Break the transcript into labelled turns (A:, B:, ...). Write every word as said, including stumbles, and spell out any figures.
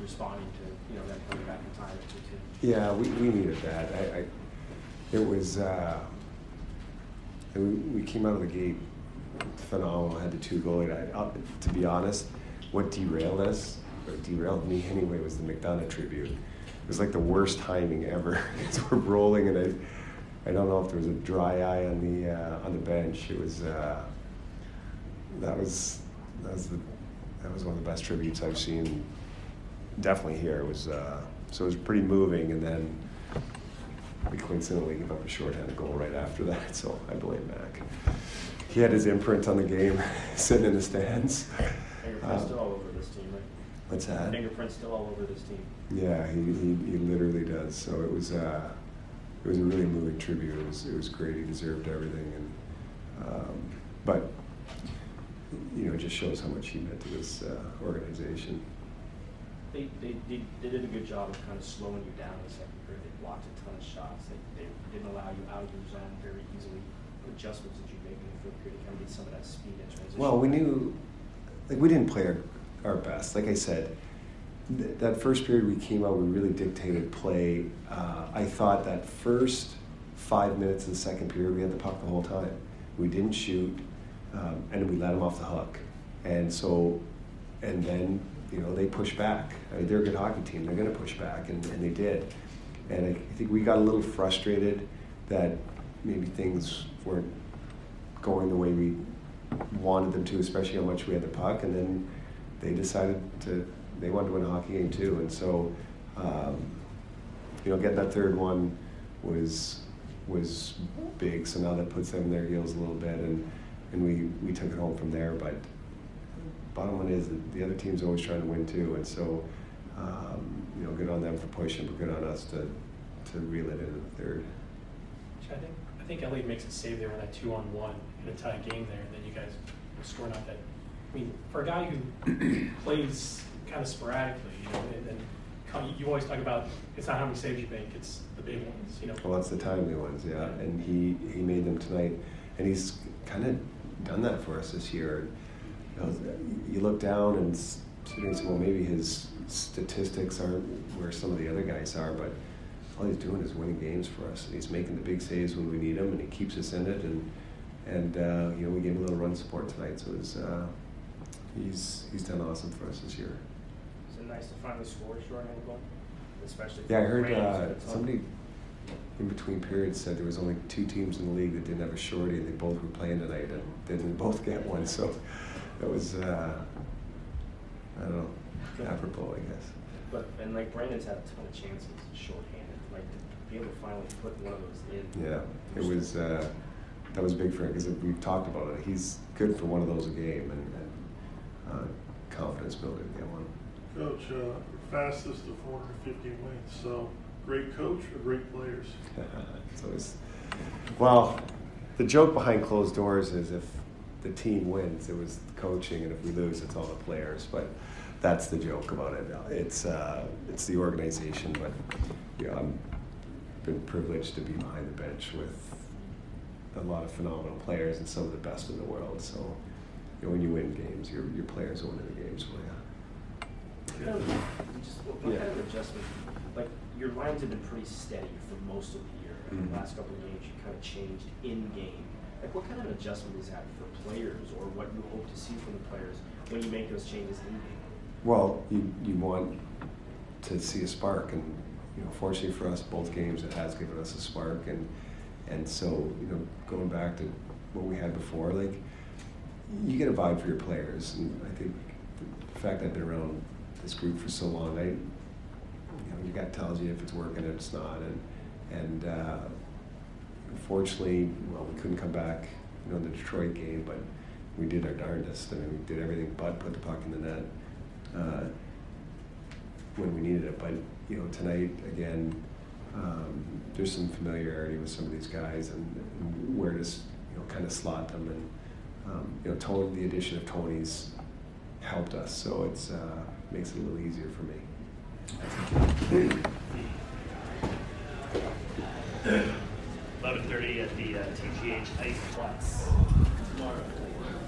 A: responding to, you know, them coming back in time at two two.
B: Yeah, we, we needed that. I, I it was uh, we, we came out of the gate phenomenal. Had the two goal. I, uh, to be honest, what derailed us, or derailed me anyway, was the McDonough tribute. It was like the worst timing ever. We're rolling, and I, I don't know if there was a dry eye on the uh, on the bench. It was uh, that was that was the that was one of the best tributes I've seen. Definitely here. It was uh, so it was pretty moving, and then we coincidentally gave up a shorthanded goal right after that. So I blame Mac. He had his imprint on the game, sitting in the stands.
A: Fingerprints still all over this team, right?
B: What's that?
A: Fingerprints still all over this team.
B: Yeah, he, he, he literally does. So it was uh, it was a really moving tribute. It was it was great. He deserved everything, and um, but you know, it just shows how much he meant to this uh, organization.
A: They, they they they did a good job of kind of slowing you down in the second period. They blocked a ton of shots. They they didn't allow you out of your zone very easily. What adjustments did you make in the third period to kind of get some of that speed and transition?
B: Well, we knew, like, we didn't play our, our best. Like I said, th- that first period we came out, we really dictated play. Uh, I thought that first five minutes of the second period, we had the puck the whole time. We didn't shoot, um, and we let them off the hook. And so, and then, you know, they pushed back. I mean, they're a good hockey team. They're going to push back, and, and they did. And I, I think we got a little frustrated that maybe things weren't going the way we wanted them to, especially how much we had the puck. And then they decided to, they wanted to win a hockey game too. And so, um, you know, getting that third one was was big. So now that puts them in their heels a little bit, and and we, we took it home from there. But bottom line is that the other team's always trying to win too. And so, um, you know, good on them for pushing, but good on us to to reel it in the third.
C: I think I think Elliott makes a save there on that two on one in a tie game there, and then you guys score not that. I mean, for a guy who plays kind of sporadically, you know, and, and come, you always talk about it's not how many saves you make, it's the big ones, you know.
B: Well, that's the timely ones, yeah. And he, he made them tonight, and he's kind of done that for us this year. You know, you look down and say, well, maybe his statistics aren't where some of the other guys are, but all he's doing is winning games for us. And he's making the big saves when we need him, and he keeps us in it. And and uh, you know, we gave him a little run support tonight, so it's, uh, he's he's done awesome for us this year.
A: Is it nice to finally score a short-handed goal, especially?
B: Yeah, I heard uh, somebody in between periods said there was only two teams in the league that didn't have a shorty, and they both were playing tonight, and they didn't both get one. So that was uh, I don't know, apropos, I guess.
A: But and like Brandon's had a ton of chances short-handed. Like to be able to finally put one of those in.
B: Yeah, it was uh, that was big for him because we've talked about it. He's good for one of those a game, and, and uh, confidence builder to get one.
D: Coach, uh, fastest to four hundred fifty wins. So great coach or great players?
B: It's always, well, the joke behind closed doors is if the team wins, it was coaching, and if we lose, it's all the players. But that's the joke about it. It's uh, it's the organization, but you know, I've been privileged to be behind the bench with a lot of phenomenal players and some of the best in the world. So you know, when you win games, your your players are winning the games for you.
A: What kind of, just, what
B: Yeah.
A: kind of adjustment? Like your lines have been pretty steady for most of the year. And
B: Mm-hmm.
A: the last couple of games, you kind of changed in game. Like what kind of adjustment is that for players, or what you hope to see from the players when you make those changes in game?
B: Well, you you want to see a spark, and you know, fortunately for us, both games it has given us a spark, and and so you know, going back to what we had before, like you get a vibe for your players, and I think the fact I've been around this group for so long, I you know, your gut tells you if it's working and it's not, and and uh, unfortunately, well, we couldn't come back, you know, in the Detroit game, but we did our darndest. I mean, we did everything but put the puck in the net uh, when we needed it. But you know, tonight again, um, there's some familiarity with some of these guys, and, and where to you know kind of slot them, and um, you know, Tony, the addition of Tony's helped us, so it's uh, makes it a little easier for me.
E: eleven thirty at the uh, T G H Iceplex tomorrow.